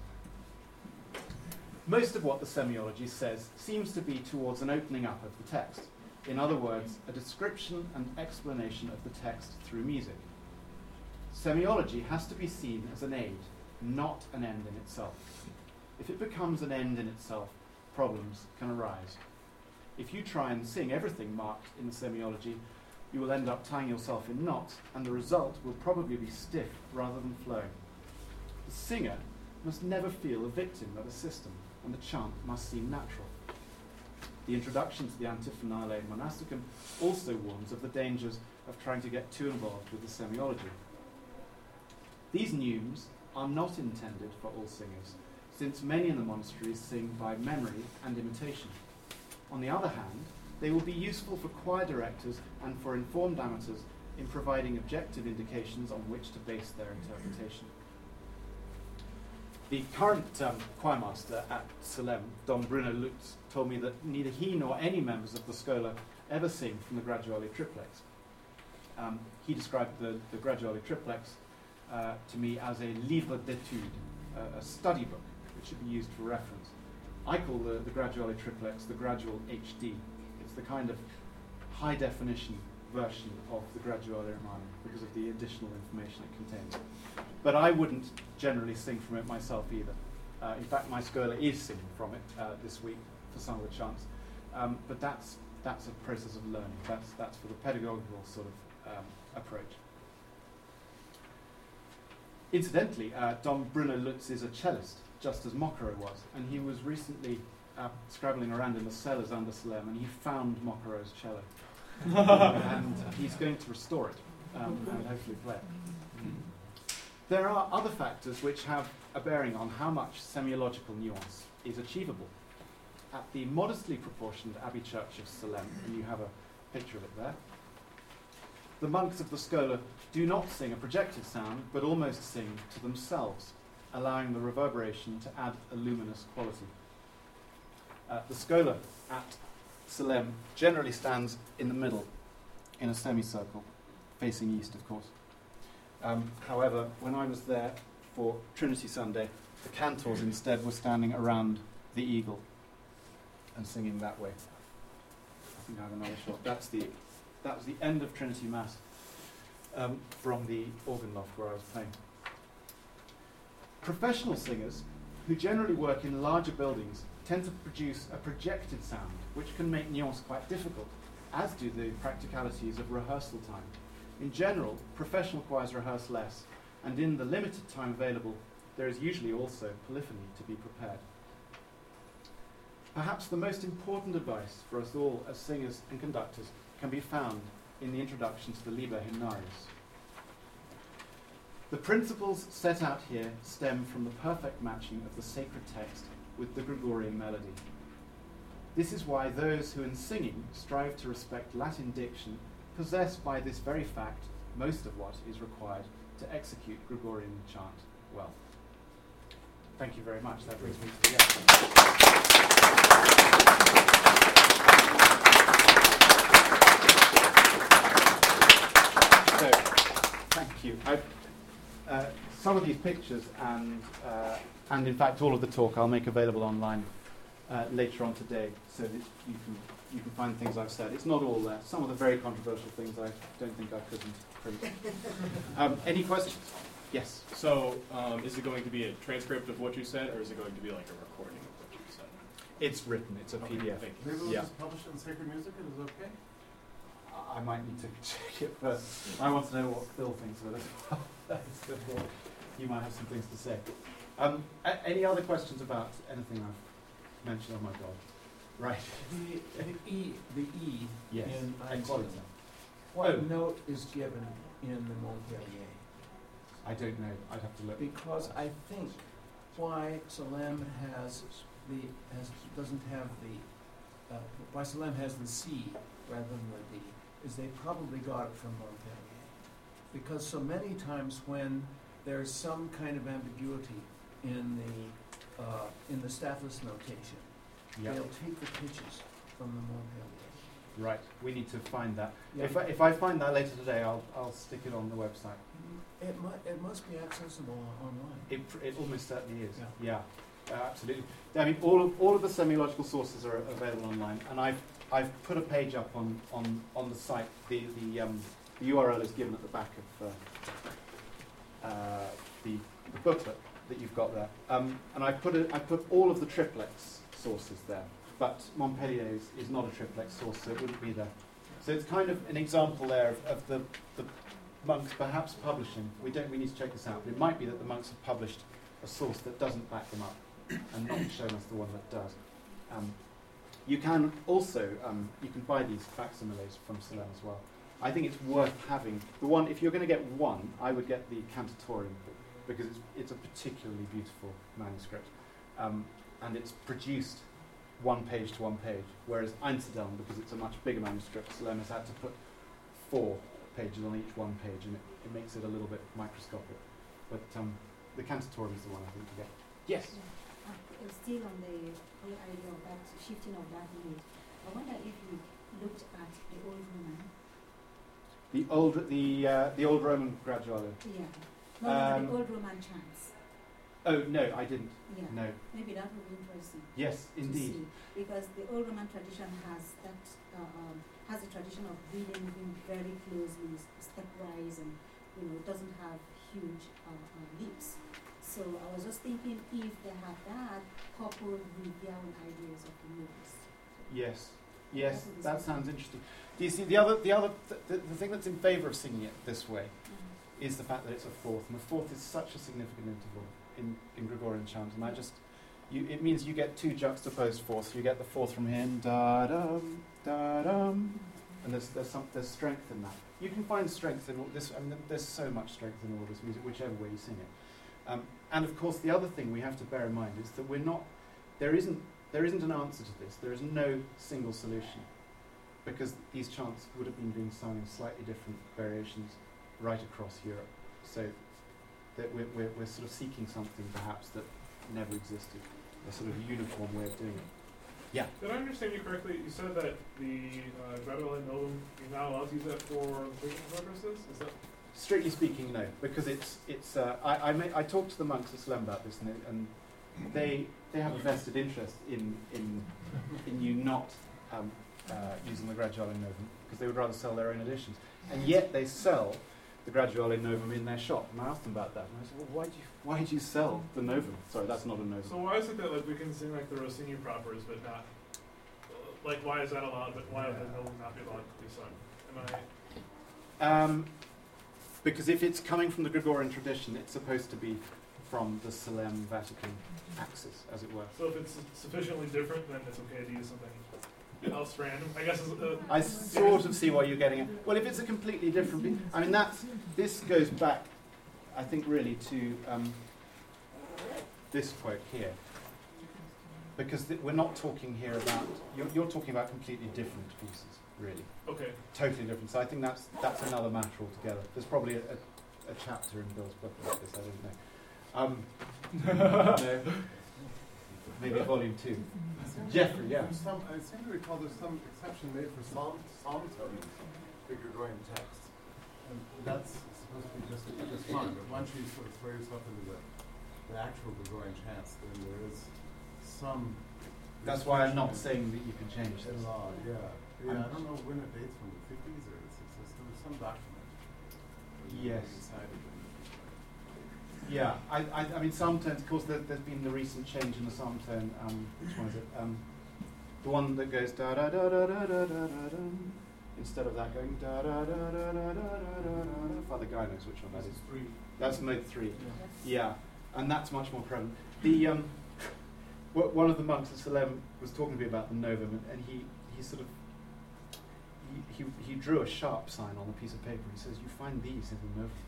Most of what the semiology says seems to be towards an opening up of the text. In other words, a description and explanation of the text through music. Semiology has to be seen as an aid, not an end in itself. If it becomes an end in itself, problems can arise. If you try and sing everything marked in the semiology, you will end up tying yourself in knots, and the result will probably be stiff rather than flowing. The singer must never feel a victim of a system, and the chant must seem natural. The introduction to the Antiphonale Monasticum also warns of the dangers of trying to get too involved with the semiology. These neumes are not intended for all singers, since many in the monasteries sing by memory and imitation. On the other hand, they will be useful for choir directors and for informed amateurs in providing objective indications on which to base their interpretation. The current um, choirmaster at Salem, Don Bruno Lutz, told me that neither he nor any members of the Schola ever sing from the Graduale Triplex. Um, he described the, the Graduale Triplex uh, to me as a livre d'étude, uh, a study book, which should be used for reference. I call the, the Graduale Triplex the Gradual H D. It's the kind of high-definition version of the Graduale Romano because of the additional information it contains. But I wouldn't generally sing from it myself either. Uh, in fact, my scholar is singing from it uh, this week for some of the chants. Um, but that's that's a process of learning. That's that's for the pedagogical sort of um, approach. Incidentally, uh, Don Bruno Lutz is a cellist, just as Moccaro was, and he was recently uh, scrabbling around in the cellars under Salem, and he found Mokoro's cello. And he's going to restore it um, and hopefully play it. There are other factors which have a bearing on how much semiological nuance is achievable. At the modestly proportioned Abbey Church of Salem, and you have a picture of it there, the monks of the Schola do not sing a projected sound, but almost sing to themselves, allowing the reverberation to add a luminous quality. Uh, the Schola at Salem generally stands in the middle, in a semicircle, facing east, of course. Um, however, when I was there for Trinity Sunday, the cantors instead were standing around the eagle and singing that way. I think I have another shot. That's the, that was the end of Trinity Mass um, from the organ loft where I was playing. Professional singers, who generally work in larger buildings, tend to produce a projected sound, which can make nuance quite difficult, as do the practicalities of rehearsal time. In general, professional choirs rehearse less, and in the limited time available, there is usually also polyphony to be prepared. Perhaps the most important advice for us all as singers and conductors can be found in the introduction to the Liber Hymnarius. The principles set out here stem from the perfect matching of the sacred text with the Gregorian melody. This is why those who in singing strive to respect Latin diction possess by this very fact most of what is required to execute Gregorian chant well. Thank you very much. That brings me to the end. So, thank you. I've, uh, some of these pictures and, uh, and in fact all of the talk I'll make available online uh, later on today, so that you can you can find things I've said. It's not all there. Some of the very controversial things I don't think I couldn't print. Um, any questions? Yes. So, um, is it going to be a transcript of what you said, or is it going to be like a recording of what you said? It's written. It's a Okay, P D F. thank you. Maybe we'll Yeah. just publish it in Sacred Music and it's okay? I I might need to check it first. I want to know what Phil thinks of it as well. That's the thought. You might have some things to say. Um, a- any other questions about anything I've mentioned? Oh my God. Right. The, the E, the E Yes. in Equality. Einstein, what Oh. note is given in the Montpellier? I don't know. I'd have to look. Because I think why Salem has the, has, doesn't have the, uh, why Salem has the C rather than the D, is they probably got it from Montpellier. Because so many times when there's some kind of ambiguity in the, uh, in the staffless notation, Yeah. they'll take the pitches from the Montpellier. Right. We need to find that. Yeah. If I, if I find that later today, I'll I'll stick it on the website. It mu- it must be accessible online. It pr- it almost certainly is. Yeah. Yeah. Uh, absolutely. I mean, all of all of the semiological sources are available online, and I've I've put a page up on on, on the site. The the um, the U R L is given at the back of uh, uh, the, the booklet that you've got there. Um, and I put a, I put all of the triplex sources there, but Montpellier is, is not a triplex source, so it wouldn't be there. So it's kind of an example there of, of the, the monks perhaps publishing. We don't. We need to check this out. But it might be that the monks have published a source that doesn't back them up, and not shown us the one that does. Um, you can also um, you can buy these facsimiles from Salem as well. I think it's worth having the one. If you're going to get one, I would get the Cantatorium, because it's it's a particularly beautiful manuscript, um, and it's produced one page to one page, whereas Einzeldeln, because it's a much bigger manuscript, Salem has had to put four pages on each one page, and it, it makes it a little bit microscopic. But um, the Cantatorium is the one I think to get. Yes? Uh, still on the whole idea of that shifting of that image, I wonder if you looked at the old Roman. The old, the uh, the old Roman Graduale. Yeah. No, no, Um, the old Roman chants. Oh no, I didn't. Yeah. No. Maybe that would be interesting. Yes, to indeed. see, because the old Roman tradition has that uh, um, has a tradition of really moving very closely, s- stepwise, and you know, it doesn't have huge uh, uh, leaps. So I was just thinking if they have that coupled with their own ideas of the movies. Yes. Yes, That would be that something. sounds interesting. Do you see the other the other th- the, the thing that's in favour of singing it this way Mhm. is the fact that it's a fourth, and the fourth is such a significant interval in, in Gregorian chant, and I just you, it means you get two juxtaposed fourths. You get the fourth from here, and da dum da dum, and there's there's some there's strength in that. You can find strength in all this. I mean, there's so much strength in all this music, whichever way you sing it. Um, and of course, the other thing we have to bear in mind is that we're not. There isn't there isn't an answer to this. There is no single solution, because these chants would have been being sung in slightly different variations right across Europe. So that we're, we're, we're sort of seeking something perhaps that never existed, a sort of uniform way of doing it. Yeah? Did I understand you correctly? You said that the uh, Graduale Novum, you're not allowed to use that for liturgical purposes? Is that? Strictly speaking, no, because it's, it's uh, I, I, may, I talked to the monks at Salem about this, and, they, and they, they have a vested interest in, in, in you not um, uh, using the Graduale Novum, because they would rather sell their own editions. And yet they sell the Graduale Novum in their shop. And I asked them about that, and I said, well, why do you, why do you sell the Novum? Sorry, that's not a Novum. So why is it that like we can sing like the Rossini propers, but not, like why is that allowed, but why would the Novum not be allowed to be sung? Am I? Um, because if it's coming from the Gregorian tradition, it's supposed to be from the Salem Vatican axis, as it were. So if it's sufficiently different, then it's okay to use something else random. I guess. It's, uh, I sort of see what you're getting at. Well, if it's a completely different, be- I mean, that's this goes back, I think, really to um, this quote here, because th- we're not talking here about you're, you're talking about completely different pieces, really, okay. totally different. So I think that's that's another matter altogether. There's probably a, a, a chapter in Bill's book about this. I don't know. Um, no. Maybe volume two. Jeffrey, yeah. There's some, I seem to recall there's some exception made for psalm, psalm tones, the Gregorian text. And that's supposed to be just, just fine, but once you sort of throw yourself into the, the actual Gregorian chants, then there is some... That's why I'm not saying that you can change this. In law, yeah. Yeah, I don't know when it dates from the fifties or the sixties. There was some document. Yes. Decided that Yeah, I, I, I mean, psalm tones, of course, there, there's been the recent change in the psalm tone. Um, which one is it? Um, the one that goes da da da da da da da da da. Instead of that going da da da da da da da da. Father Guy knows which one that is. Three. That's mode three. Yeah. Yeah, and that's much more prevalent. The um, w- one of the monks at Salem was talking to me about the Novum, and, and he, he sort of he, he he drew a sharp sign on a piece of paper. He says, "You find these in the Novum."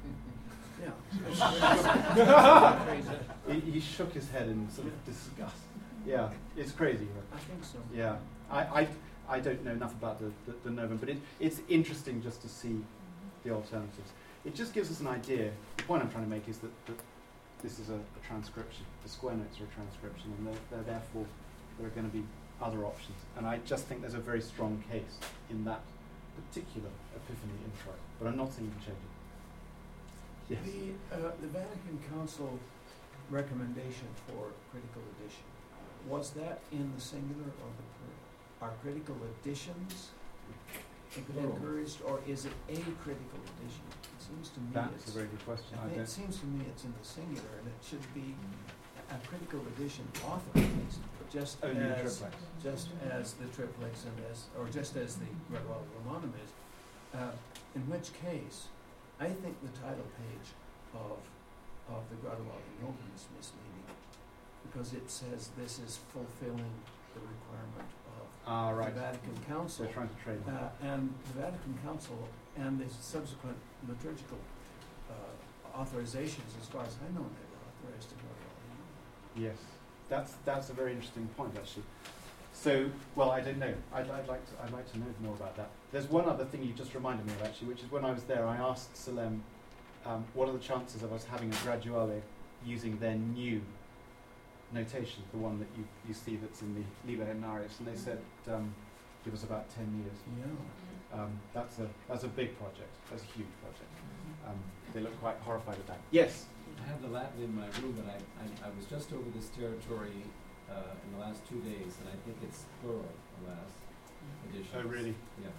Yeah. Crazy. He, he shook his head in sort of disgust. Yeah, it's crazy. I think so. Yeah, I, I, I don't know enough about the, the, the Novum, but it, it's interesting just to see the alternatives. It just gives us an idea. The point I'm trying to make is that, that this is a, a transcription. The square notes are a transcription, and they're, they're therefore there are going to be other options. And I just think there's a very strong case in that particular epiphany intro. But I'm not saying you can change it. Yes. The, uh, the Vatican Council recommendation for critical edition, was that in the singular or the plural? Are critical editions encouraged, or is it a critical edition? It seems to me That's it's, a very good question. I I think don't it seems to me it's in the singular, and it should be a, a critical edition authorized, just only the as triplex. just as the triplex and as, or just as the Graduale Romanum is. Uh, in which case, I think the title page of of the Graduale Novum is misleading, because it says this is fulfilling the requirement of Ah, right. the Vatican Council, They're trying to trade. uh, and the Vatican Council and the subsequent liturgical uh, authorizations, as far as I know, never authorized the Graduale Novum. Yes, that's that's a very interesting point, actually. So, well, I don't know. I'd, I'd like to I'd like to know more about that. There's one other thing you just reminded me of, actually, which is when I was there, I asked Salem, um, what are the chances of us having a Graduale using their new notation, the one that you, you see that's in the Liber Hymnarius, and they said um, give us about ten years. Yeah. Um, that's a that's a big project. That's a huge project. Um, they look quite horrified at that. Yes. I have the Latin in my room, and I, I, I was just over this territory uh, in the last two days, and I think it's plural, the last edition. Oh, really? Yeah.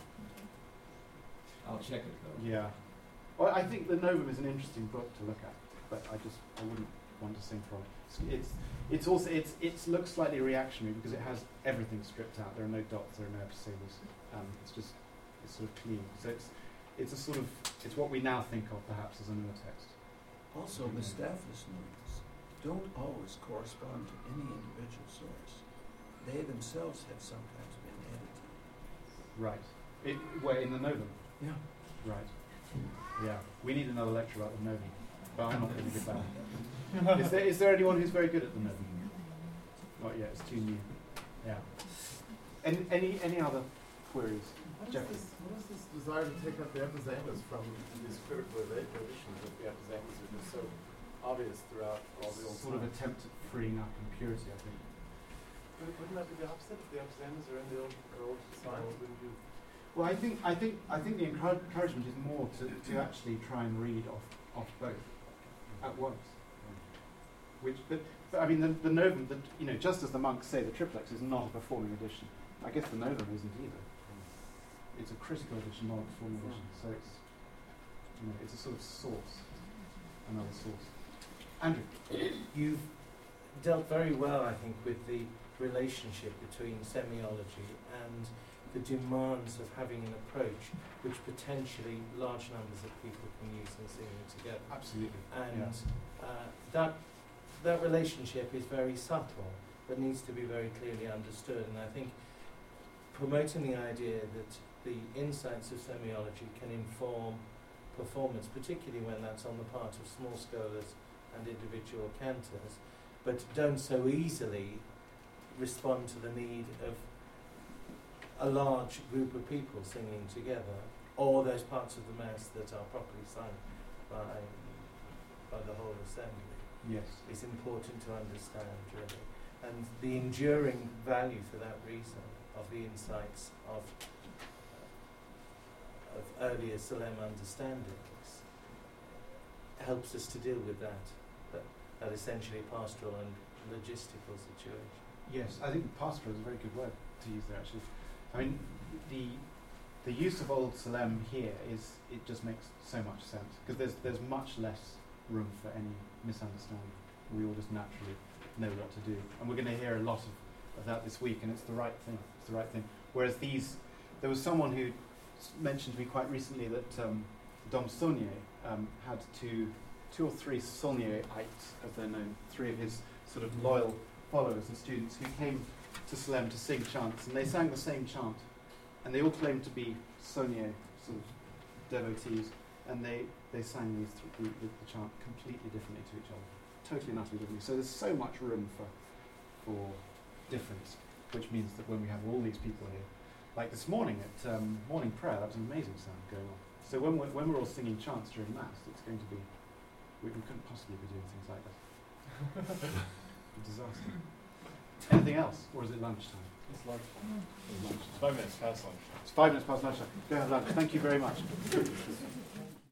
I'll check it, though. Yeah. Well, I think the Novum is an interesting book to look at, but I just I wouldn't want to sing from it. It's it's, it's also it's it looks slightly reactionary because it has everything stripped out. There are no dots, there are no episodes. Um, it's just it's sort of clean. So it's it's a sort of it's what we now think of perhaps as a newer text. Also, the Staphylus Novus. don't always correspond to any individual source. They themselves have sometimes been edited. Right. It, where, in the Novum? Yeah. Right. Yeah. We need another lecture about the Novum, but I'm not going to give that. Is there, is there anyone who's very good at the Novum? Not yet, it's too new. Yeah. Any, any, any other queries? What is, Jeffrey? this, what is this desire to take up the epizamas from these critical ed- editions of the epizamas that are just so obvious throughout all the old Sort of times? attempt at freeing up impurity, I think. But wouldn't that be the opposite? If the epizamas are in the old, old signs, wouldn't you? Well, I think I think I think the encourage- encouragement is more to, to actually try and read off off both at once. Which, but, but I mean, the, the Novum, the, you know, just as the monks say, the triplex is not a performing edition. I guess the Novum isn't either. It's a critical edition, not a performing edition. So it's, you know, it's a sort of source, another source. Andrew, You've dealt very well, I think, with the relationship between semiology and the demands of having an approach which potentially large numbers of people can use in singing together. absolutely. And uh, that that relationship is very subtle, but needs to be very clearly understood. And I think promoting the idea that the insights of semiology can inform performance, particularly when that's on the part of small scholars and individual cantors, but don't so easily respond to the need of a large group of people singing together, or those parts of the mass that are properly sung by by the whole assembly. Yes. Is important to understand, really. And the enduring value for that reason of the insights of of earlier Salem understandings helps us to deal with that, that, that essentially pastoral and logistical situation. Yes, I think pastoral is a very good word to use there, actually. I mean, the the use of Old Salem here is, it just makes so much sense, because there's there's much less room for any misunderstanding. We all just naturally know what to do, and we're going to hear a lot of, of that this week, and it's the right thing. It's the right thing. Whereas these, there was someone who s- mentioned to me quite recently that um, Dom Saunier um, had two, two or three Saunierites, as they're known, three of his sort of loyal followers and students who came to Salem to sing chants, and they sang the same chant, and they all claimed to be Saunier sort of devotees, and they, they sang these th- the, the, the chant completely differently to each other, totally and utterly differently. So there's so much room for for difference, which means that when we have all these people here, like this morning at um, morning prayer, that was an amazing sound going on. So when we're, when we're all singing chants during Mass, it's going to be, we, we couldn't possibly be doing things like that. A disaster. Anything else, or is it lunchtime? It's lunchtime. It's five minutes past lunchtime. It's five minutes past lunchtime. Go have lunch. Thank you very much.